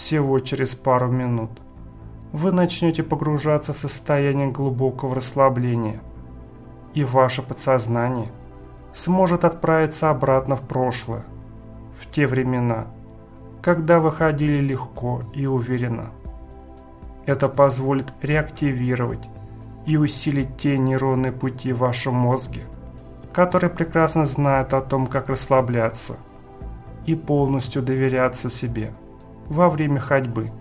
всего через пару минут вы начнете погружаться в состояние глубокого расслабления, и ваше подсознание сможет отправиться обратно в прошлое, в те времена, когда вы ходили легко и уверенно. Это позволит реактивировать и усилить те нейронные пути в вашем мозге, которые прекрасно знают о том, как расслабляться и полностью доверяться себе во время ходьбы.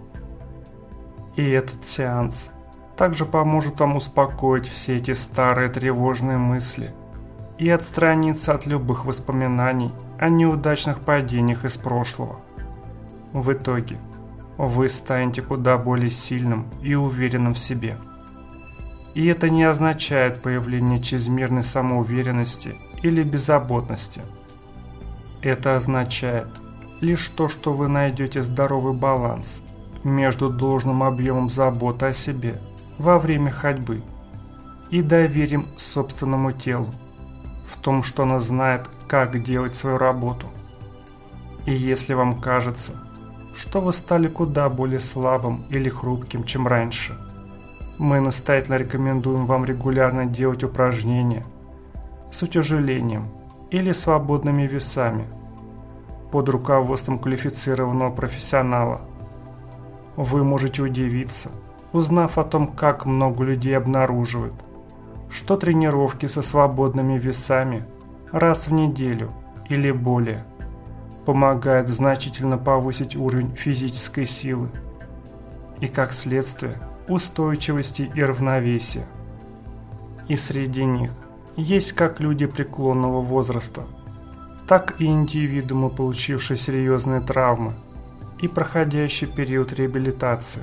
И этот сеанс также поможет вам успокоить все эти старые тревожные мысли и отстраниться от любых воспоминаний о неудачных падениях из прошлого. В итоге вы станете куда более сильным и уверенным в себе. И это не означает появление чрезмерной самоуверенности или беззаботности. Это означает лишь то, что вы найдете здоровый баланс между должным объемом заботы о себе во время ходьбы и доверием собственному телу в том, что оно знает, как делать свою работу. И если вам кажется, что вы стали куда более слабым или хрупким, чем раньше, мы настоятельно рекомендуем вам регулярно делать упражнения с утяжелением или свободными весами под руководством квалифицированного профессионала. Вы можете удивиться, узнав о том, как много людей обнаруживают, что тренировки со свободными весами раз в неделю или более помогают значительно повысить уровень физической силы и, как следствие, устойчивости и равновесия. И среди них есть как люди преклонного возраста, так и индивидуумы, получившие серьезные травмы и проходящий период реабилитации.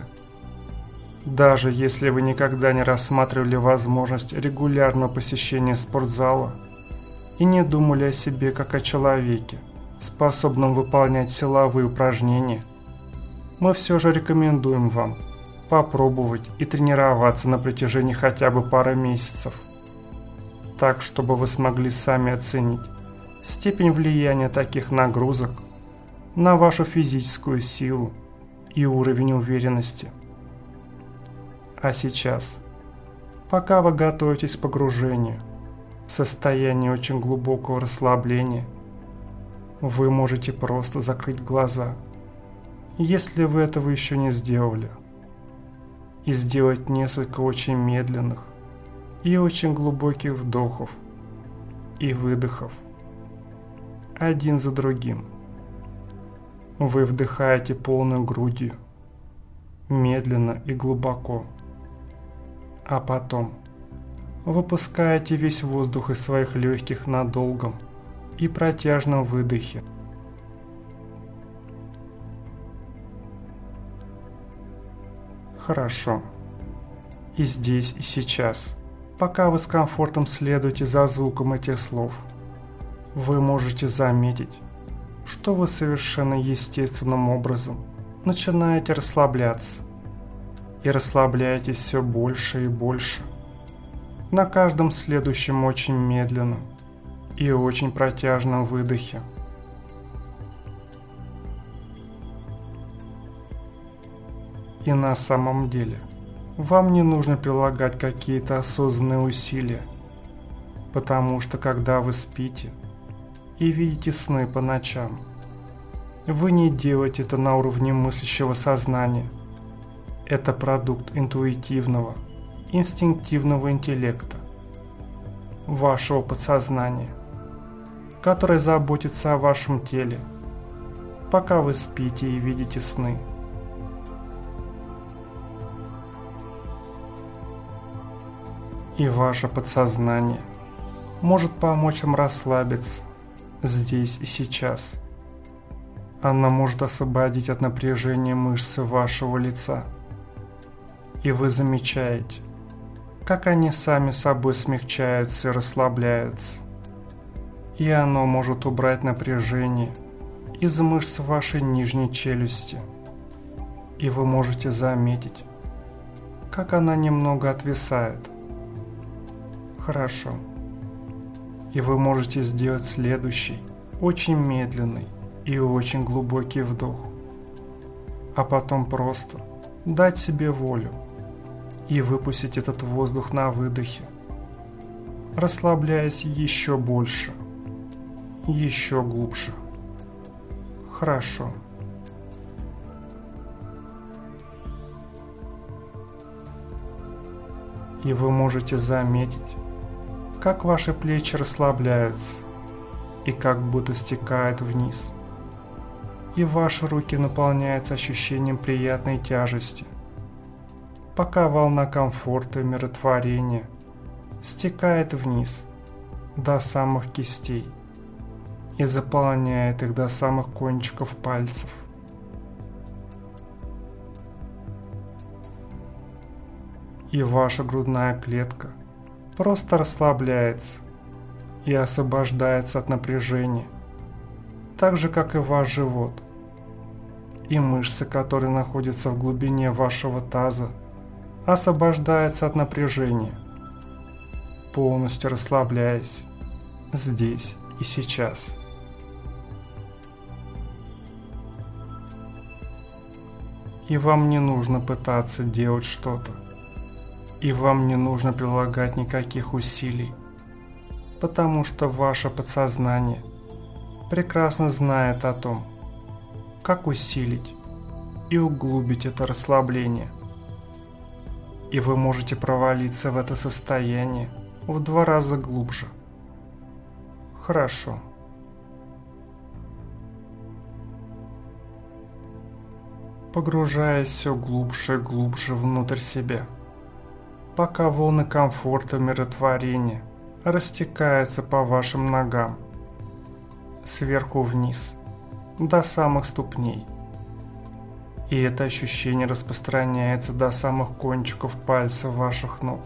Даже если вы никогда не рассматривали возможность регулярного посещения спортзала и не думали о себе как о человеке, способном выполнять силовые упражнения, мы все же рекомендуем вам попробовать и тренироваться на протяжении хотя бы пары месяцев, так, чтобы вы смогли сами оценить степень влияния таких нагрузок на вашу физическую силу и уровень уверенности. А сейчас, пока вы готовитесь к погружению в состояние очень глубокого расслабления, вы можете просто закрыть глаза, если вы этого еще не сделали, и сделать несколько очень медленных и очень глубоких вдохов и выдохов, один за другим. Вы вдыхаете полной грудью, медленно и глубоко, а потом выпускаете весь воздух из своих легких на долгом и протяжном выдохе. Хорошо. И здесь, и сейчас, пока вы с комфортом следуете за звуком этих слов, вы можете заметить, что вы совершенно естественным образом начинаете расслабляться и расслабляетесь все больше и больше на каждом следующем очень медленном и очень протяжном выдохе. И на самом деле вам не нужно прилагать какие-то осознанные усилия, потому что когда вы спите и видите сны по ночам, вы не делаете это на уровне мыслящего сознания. Это продукт интуитивного, инстинктивного интеллекта, вашего подсознания, которое заботится о вашем теле, пока вы спите и видите сны. И ваше подсознание может помочь вам расслабиться здесь и сейчас. Оно может освободить от напряжения мышцы вашего лица. И вы замечаете, как они сами собой смягчаются и расслабляются. И оно может убрать напряжение из мышц вашей нижней челюсти. И вы можете заметить, как она немного отвисает. Хорошо. И вы можете сделать следующий, очень медленный и очень глубокий вдох. а потом просто дать себе волю и выпустить этот воздух на выдохе, расслабляясь еще больше, еще глубже. Хорошо. И вы можете заметить, как ваши плечи расслабляются и как будто стекают вниз. И ваши руки наполняются ощущением приятной тяжести, пока волна комфорта и умиротворения стекает вниз до самых кистей и заполняет их до самых кончиков пальцев. И ваша грудная клетка просто расслабляется и освобождается от напряжения, так же, как и ваш живот. И мышцы, которые находятся в глубине вашего таза, освобождаются от напряжения, полностью расслабляясь здесь и сейчас. И вам не нужно пытаться делать что-то. И вам не нужно прилагать никаких усилий, потому что ваше подсознание прекрасно знает о том, как усилить и углубить это расслабление. И вы можете провалиться в это состояние в 2 раза глубже. Хорошо. Погружаясь все глубже и глубже внутрь себя, пока волны комфорта и умиротворения растекаются по вашим ногам, сверху вниз, до самых ступней. И это ощущение распространяется до самых кончиков пальцев ваших ног.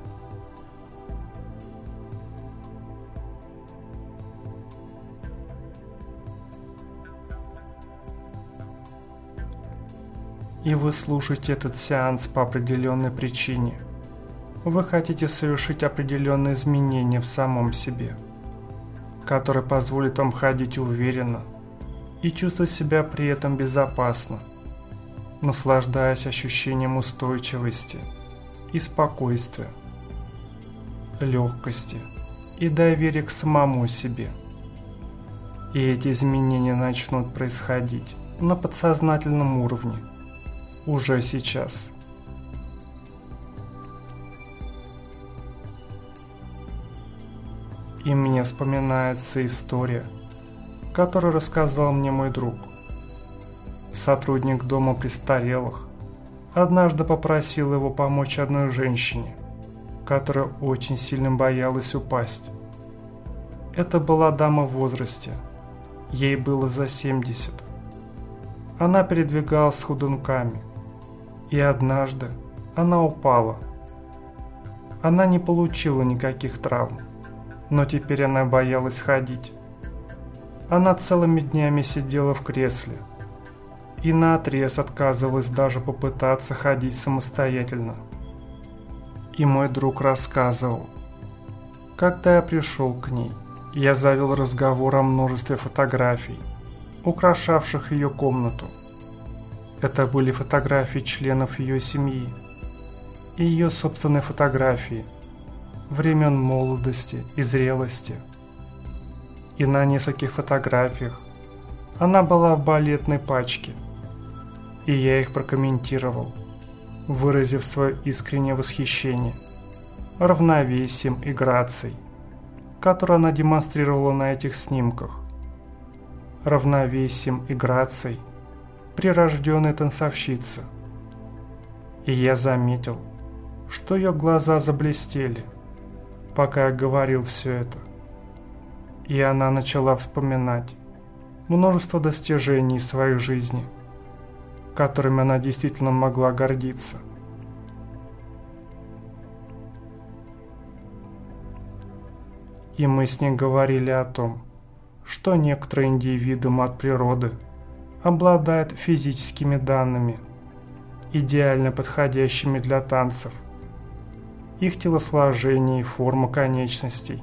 И вы слушаете этот сеанс по определенной причине. Вы хотите совершить определенные изменения в самом себе, которые позволят вам ходить уверенно и чувствовать себя при этом безопасно, наслаждаясь ощущением устойчивости и спокойствия, легкости и доверия к самому себе. И эти изменения начнут происходить на подсознательном уровне уже сейчас. И мне вспоминается история, которую рассказал мне мой друг. Сотрудник дома престарелых однажды попросил его помочь одной женщине, которая очень сильно боялась упасть. Это была дама в возрасте, ей было за 70. Она передвигалась с ходунками, и однажды она упала. Она не получила никаких травм, но теперь она боялась ходить. Она целыми днями сидела в кресле и наотрез отказывалась даже попытаться ходить самостоятельно. И мой друг рассказывал, когда я пришел к ней, я завел разговор о множестве фотографий, украшавших ее комнату. Это были фотографии членов ее семьи и ее собственные фотографии времен молодости и зрелости. И на нескольких фотографиях она была в балетной пачке, и я их прокомментировал, выразив свое искреннее восхищение равновесием и грацией, которую она демонстрировала на этих снимках. Равновесием и грацией прирожденной танцовщицы. И я заметил, что ее глаза заблестели, пока я говорил все это. И она начала вспоминать множество достижений своей жизни, которыми она действительно могла гордиться. И мы с ней говорили о том, что некоторые индивидуумы от природы обладают физическими данными, идеально подходящими для танцев. Их телосложение и форма конечностей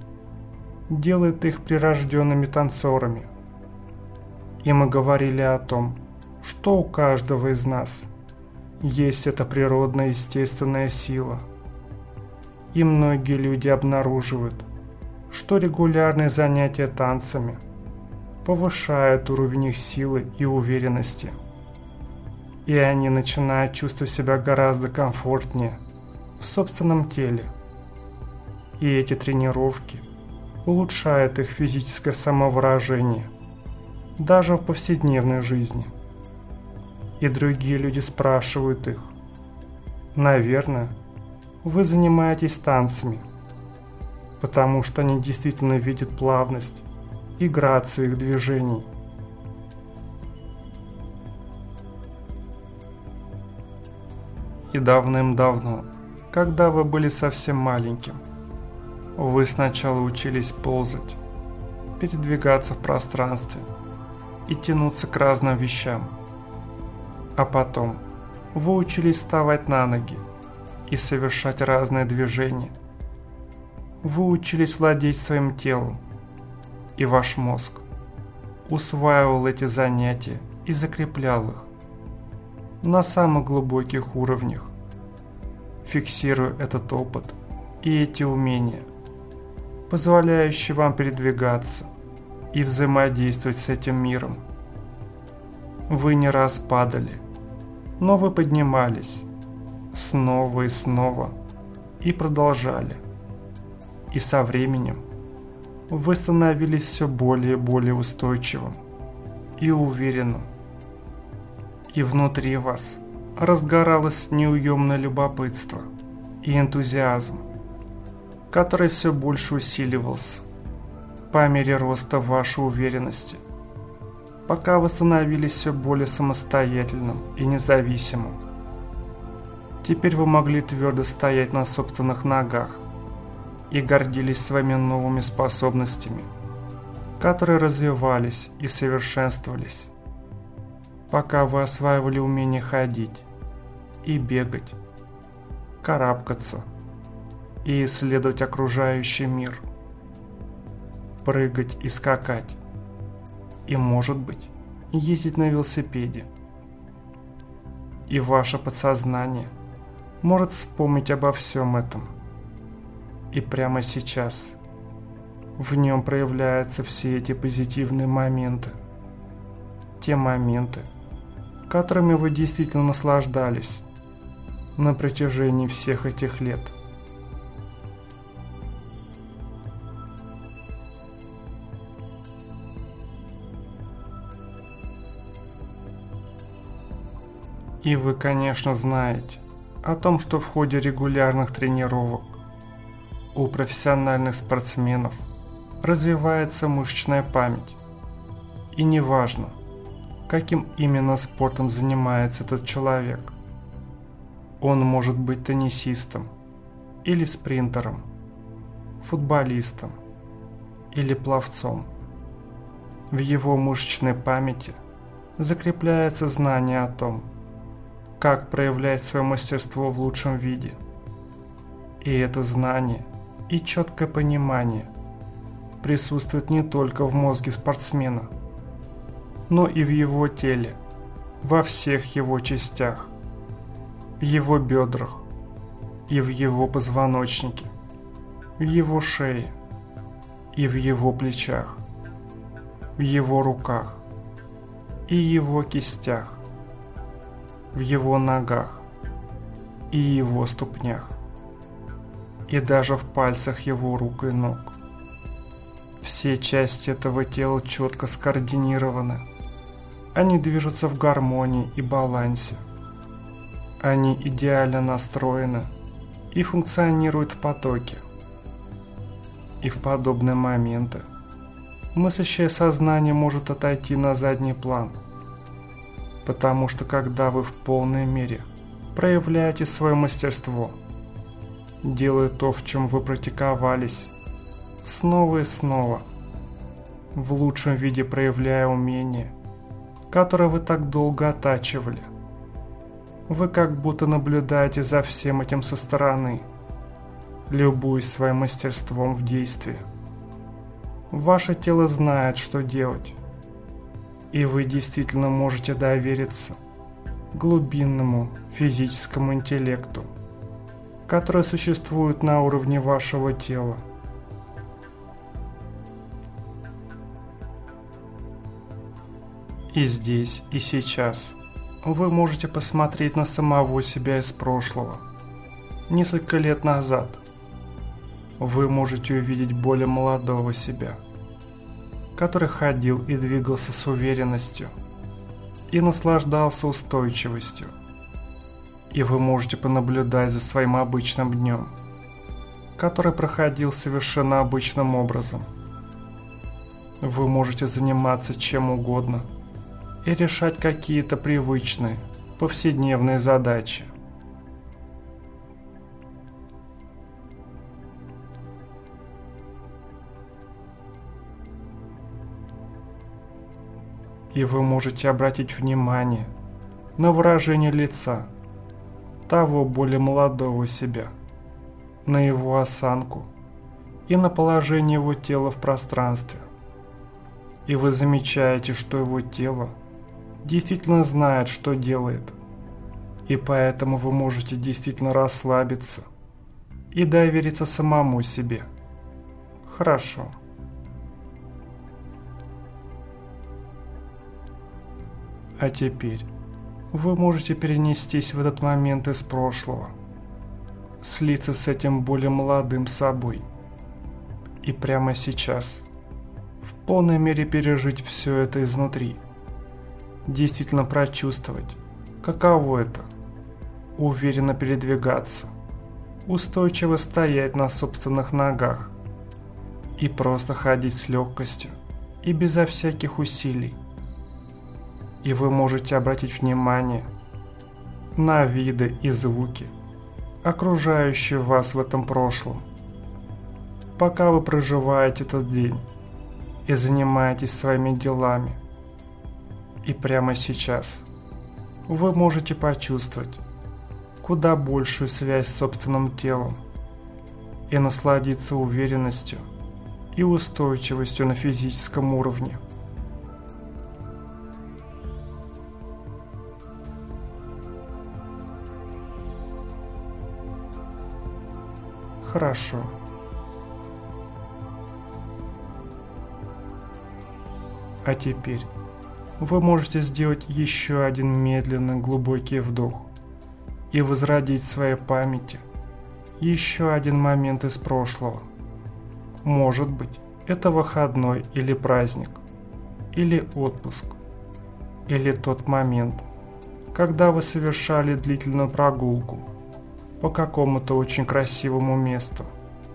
делает их прирожденными танцорами. И мы говорили о том, что у каждого из нас есть эта природная естественная сила. И многие люди обнаруживают, что регулярные занятия танцами повышают уровень их силы и уверенности. И они начинают чувствовать себя гораздо комфортнее в собственном теле. И эти тренировки улучшают их физическое самовыражение даже в повседневной жизни. И другие люди спрашивают их: наверное, вы занимаетесь танцами, потому что они действительно видят плавность и грацию их движений. И давным-давно, когда вы были совсем маленьким, вы сначала учились ползать, передвигаться в пространстве и тянуться к разным вещам. А потом вы учились вставать на ноги и совершать разные движения. Вы учились владеть своим телом, и ваш мозг усваивал эти занятия и закреплял их на самых глубоких уровнях, фиксируя этот опыт и эти умения, позволяющие вам передвигаться и взаимодействовать с этим миром. Вы не раз падали, но вы поднимались снова и снова и продолжали. И со временем вы становились все более и более устойчивым и уверенным. И внутри вас разгоралось неуемное любопытство и энтузиазм, который все больше усиливался по мере роста вашей уверенности, пока вы становились все более самостоятельным и независимым. Теперь вы могли твердо стоять на собственных ногах и гордились своими новыми способностями, которые развивались и совершенствовались, пока вы осваивали умение ходить и бегать, карабкаться и исследовать окружающий мир, прыгать и скакать, и, может быть, ездить на велосипеде. И ваше подсознание может вспомнить обо всем этом. И прямо сейчас в нем проявляются все эти позитивные моменты. Те моменты, которыми вы действительно наслаждались на протяжении всех этих лет. И вы, конечно, знаете о том, что в ходе регулярных тренировок у профессиональных спортсменов развивается мышечная память. И неважно, каким именно спортом занимается этот человек. Он может быть теннисистом или спринтером, футболистом или пловцом. В его мышечной памяти закрепляется знание о том, как проявлять свое мастерство в лучшем виде. И это знание и четкое понимание присутствует не только в мозге спортсмена, но и в его теле, во всех его частях, в его бедрах и в его позвоночнике, в его шее и в его плечах, в его руках и его кистях, в его ногах и его ступнях, и даже в пальцах его рук и ног. Все части этого тела четко скоординированы. Они движутся в гармонии и балансе. Они идеально настроены и функционируют в потоке. И в подобные моменты мыслящее сознание может отойти на задний план, потому что когда вы в полной мере проявляете свое мастерство, делая то, в чем вы практиковались, снова и снова, в лучшем виде проявляя умение, которое вы так долго оттачивали, вы как будто наблюдаете за всем этим со стороны, любуясь своим мастерством в действии. Ваше тело знает, что делать, И вы действительно можете довериться глубинному физическому интеллекту, который существует на уровне вашего тела. И здесь, и сейчас вы можете посмотреть на самого себя из прошлого, несколько лет назад. Вы можете увидеть более молодого себя, который ходил и двигался с уверенностью и наслаждался устойчивостью. И вы можете понаблюдать за своим обычным днем, который проходил совершенно обычным образом. Вы можете заниматься чем угодно и решать какие-то привычные, повседневные задачи. И вы можете обратить внимание на выражение лица того более молодого себя, на его осанку и на положение его тела в пространстве. И вы замечаете, что его тело действительно знает, что делает, и поэтому вы можете действительно расслабиться и довериться самому себе. Хорошо. А теперь вы можете перенестись в этот момент из прошлого, слиться с этим более молодым собой и прямо сейчас в полной мере пережить все это изнутри, действительно прочувствовать, каково это – уверенно передвигаться, устойчиво стоять на собственных ногах и просто ходить с легкостью и безо всяких усилий. И вы можете обратить внимание на виды и звуки, окружающие вас в этом прошлом, пока вы проживаете этот день и занимаетесь своими делами. И прямо сейчас вы можете почувствовать куда большую связь с собственным телом и насладиться уверенностью и устойчивостью на физическом уровне. Хорошо. А теперь вы можете сделать еще один медленный глубокий вдох и возродить в своей памяти еще один момент из прошлого. Может быть, это выходной или праздник, или отпуск, или тот момент, когда вы совершали длительную прогулку по какому-то очень красивому месту.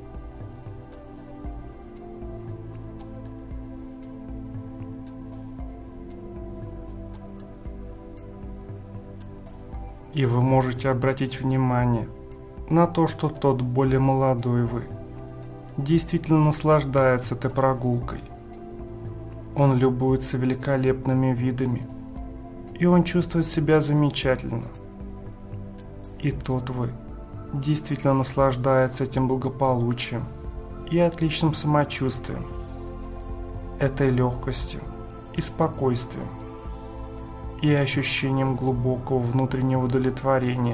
И вы можете обратить внимание на то, что тот более молодой вы действительно наслаждается этой прогулкой. Он любуется великолепными видами, и он чувствует себя замечательно. И тот вы действительно наслаждается этим благополучием и отличным самочувствием, этой легкостью и спокойствием, и ощущением глубокого внутреннего удовлетворения.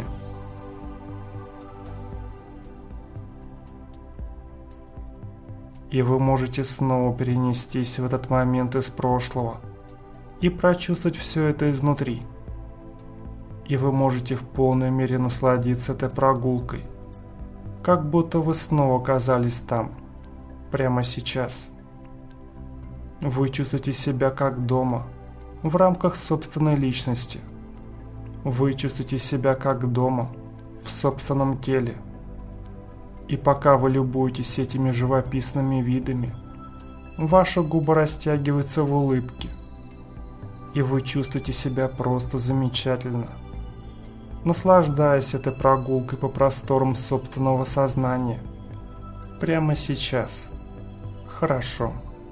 И вы можете снова перенестись в этот момент из прошлого и прочувствовать все это изнутри. И вы можете в полной мере насладиться этой прогулкой, как будто вы снова оказались там, прямо сейчас. Вы чувствуете себя как дома, в рамках собственной личности. Вы чувствуете себя как дома, в собственном теле. И пока вы любуетесь этими живописными видами, ваши губы растягиваются в улыбке, и вы чувствуете себя просто замечательно, наслаждаясь этой прогулкой по просторам собственного сознания. Прямо сейчас. Хорошо.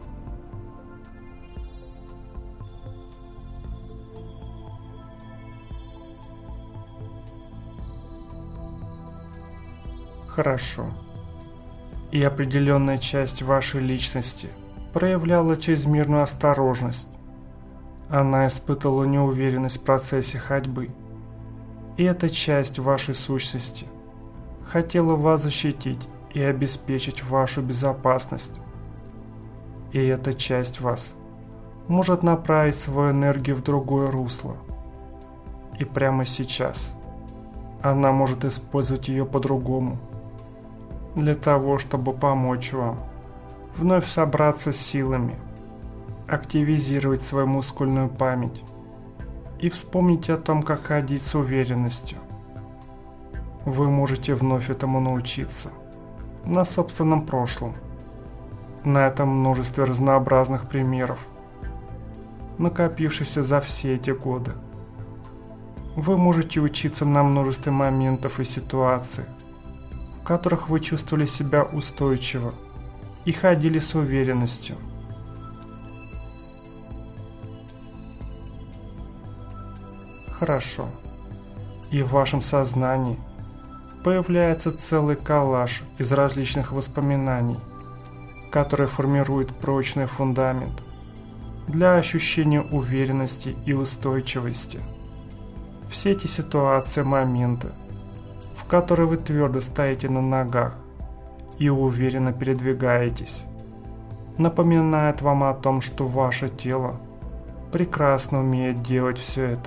Хорошо. И определенная часть вашей личности проявляла чрезмерную осторожность, Она испытывала неуверенность в процессе ходьбы. И эта часть вашей сущности хотела вас защитить и обеспечить вашу безопасность. И эта часть вас может направить свою энергию в другое русло. И прямо сейчас она может использовать ее по-другому, для того, чтобы помочь вам вновь собраться с силами, активизировать свою мускульную память и вспомнить о том, как ходить с уверенностью. Вы можете вновь этому научиться на собственном прошлом, на этом множестве разнообразных примеров, накопившихся за все эти годы. Вы можете учиться на множестве моментов и ситуаций, в которых вы чувствовали себя устойчиво и ходили с уверенностью. Хорошо. И в вашем сознании появляется целый коллаж из различных воспоминаний, которые формируют прочный фундамент для ощущения уверенности и устойчивости. Все эти ситуации, моменты, в которые вы твердо стоите на ногах и уверенно передвигаетесь, напоминают вам о том, что ваше тело прекрасно умеет делать все это.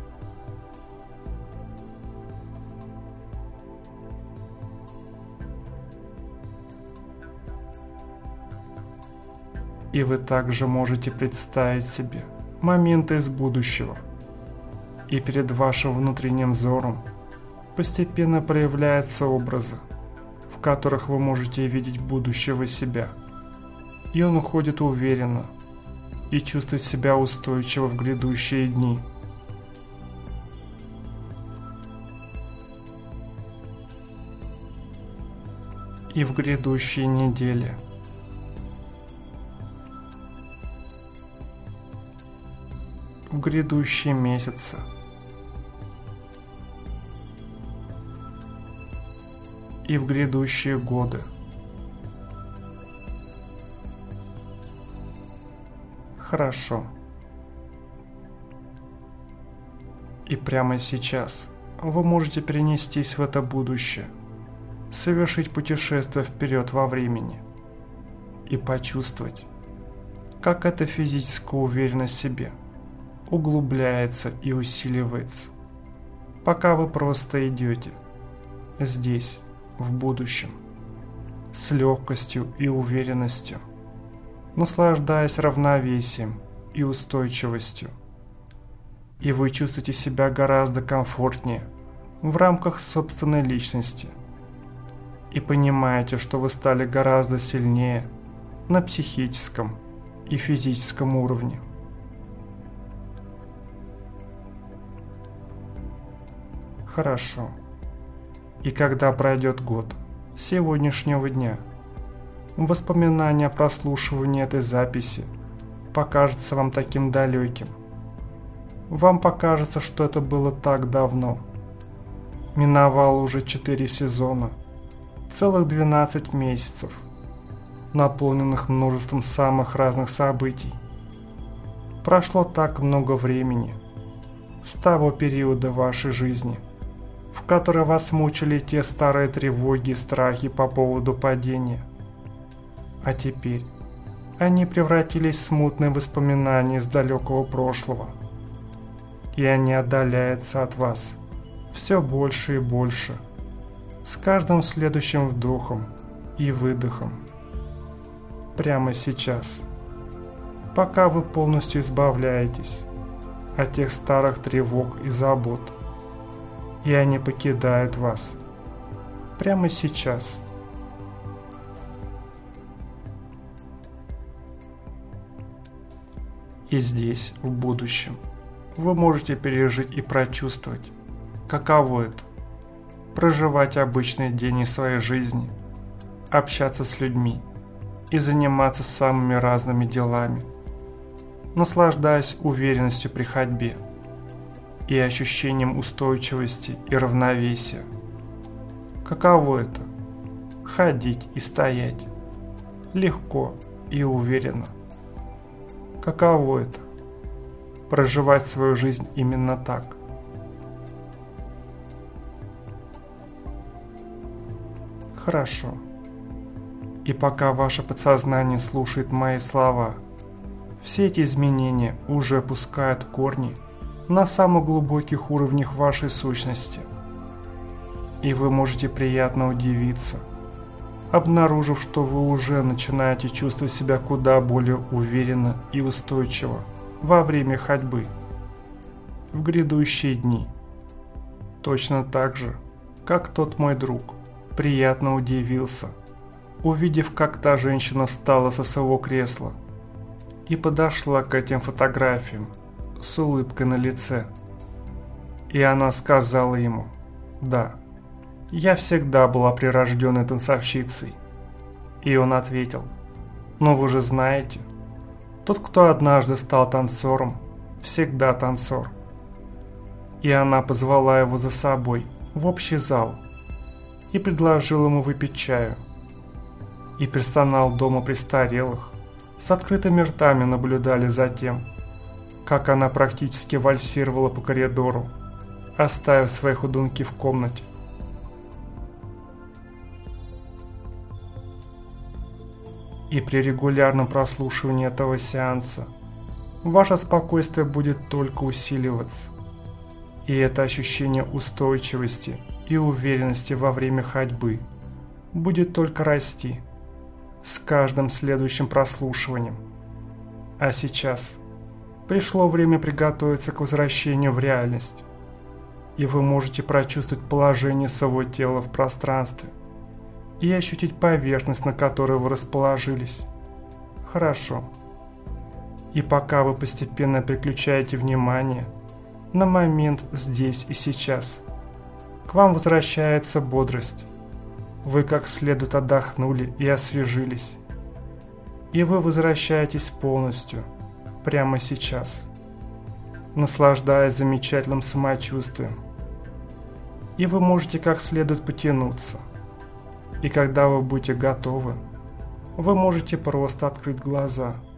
И вы также можете представить себе моменты из будущего. И перед вашим внутренним взором постепенно проявляются образы, в которых вы можете видеть будущего себя. И он уходит уверенно и чувствует себя устойчиво в грядущие дни. И в грядущие недели. В грядущие месяцы. И в грядущие годы. Хорошо. И прямо сейчас вы можете перенестись в это будущее, совершить путешествие вперед во времени и почувствовать, как эта физическая уверенность в себе углубляется и усиливается, пока вы просто идете здесь, в будущем, с легкостью и уверенностью, наслаждаясь равновесием и устойчивостью. И вы чувствуете себя гораздо комфортнее в рамках собственной личности и понимаете, что вы стали гораздо сильнее на психическом и физическом уровне. Хорошо. И когда пройдет год с сегодняшнего дня, воспоминание о прослушивании этой записи покажется вам таким далеким. Вам покажется, что это было так давно. Миновало уже 4 сезона, целых 12 месяцев, наполненных множеством самых разных событий. Прошло так много времени с того периода вашей жизни, в которой вас мучили те старые тревоги и страхи по поводу падения. А теперь они превратились в смутные воспоминания из далекого прошлого. И они отдаляются от вас все больше и больше, с каждым следующим вдохом и выдохом. Прямо сейчас, пока вы полностью избавляетесь от тех старых тревог и забот, и они покидают вас. Прямо сейчас. И здесь, в будущем, вы можете пережить и прочувствовать, каково это – проживать обычный день из своей жизни, общаться с людьми и заниматься самыми разными делами, наслаждаясь уверенностью при ходьбе и ощущением устойчивости и равновесия. Каково это – ходить и стоять легко и уверенно. Каково это – проживать свою жизнь именно так. Хорошо. И пока ваше подсознание слушает мои слова, все эти изменения уже пускают корни на самых глубоких уровнях вашей сущности. И вы можете приятно удивиться, обнаружив, что вы уже начинаете чувствовать себя куда более уверенно и устойчиво во время ходьбы в грядущие дни. Точно так же, как тот мой друг приятно удивился, увидев, как та женщина встала со своего кресла и подошла к этим фотографиям с улыбкой на лице. И она сказала ему: «Да, я всегда была прирожденной танцовщицей». И он ответил: «Но вы же знаете, тот, кто однажды стал танцором, всегда танцор». И она позвала его за собой в общий зал и предложила ему выпить чаю. И персонал дома престарелых с открытыми ртами наблюдали за тем, как она практически вальсировала по коридору, оставив свои ходунки в комнате. И при регулярном прослушивании этого сеанса ваше спокойствие будет только усиливаться. И это ощущение устойчивости и уверенности во время ходьбы будет только расти с каждым следующим прослушиванием. А сейчас пришло время приготовиться к возвращению в реальность, и вы можете прочувствовать положение своего тела в пространстве и ощутить поверхность, на которой вы расположились. Хорошо. И пока вы постепенно переключаете внимание на момент здесь и сейчас, к вам возвращается бодрость. Вы как следует отдохнули и освежились. И вы возвращаетесь полностью, прямо сейчас, наслаждаясь замечательным самочувствием. И вы можете как следует потянуться. И когда вы будете готовы, вы можете просто открыть глаза.